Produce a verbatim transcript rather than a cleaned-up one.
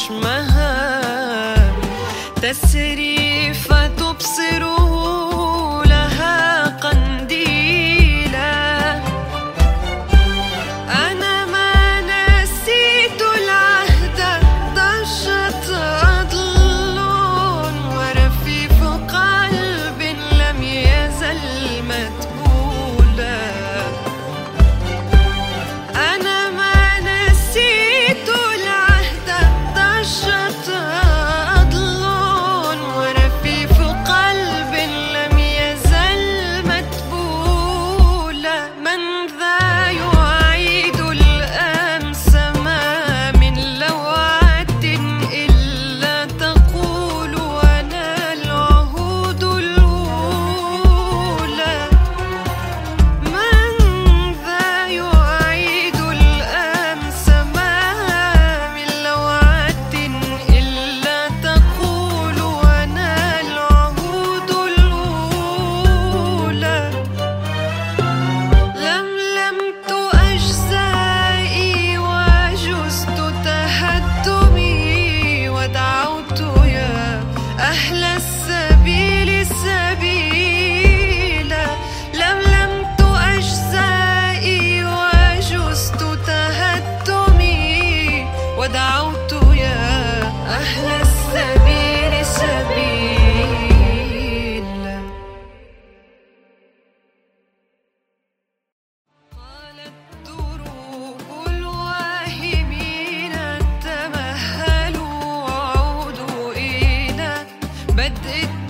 نجمها تسري فتبصر لها قنديلا. أنا ما نسيت العهد ضجت أضل ورفيف قلب لم يزل متبولا. أنا ما نسيت العهد ضجت أضل ورفيف قلب لم يزل متبولا. من ذا يعيد الأمس ما من لوعة إلا تقول أنا العهود الأولى. من ذا يعيد الأمس ما من لوعة إلا تقول أنا العهود الأولى. لملمت أجزائي وجزت تهدمي ودعوت يا أهل السبيل سبيلا. لملمت أجزائي وجزت تهدمي ودعوت يا أهل السبيل سبيلا. قالت دروب الواهمين تمهلوا وعودوا إلى بدء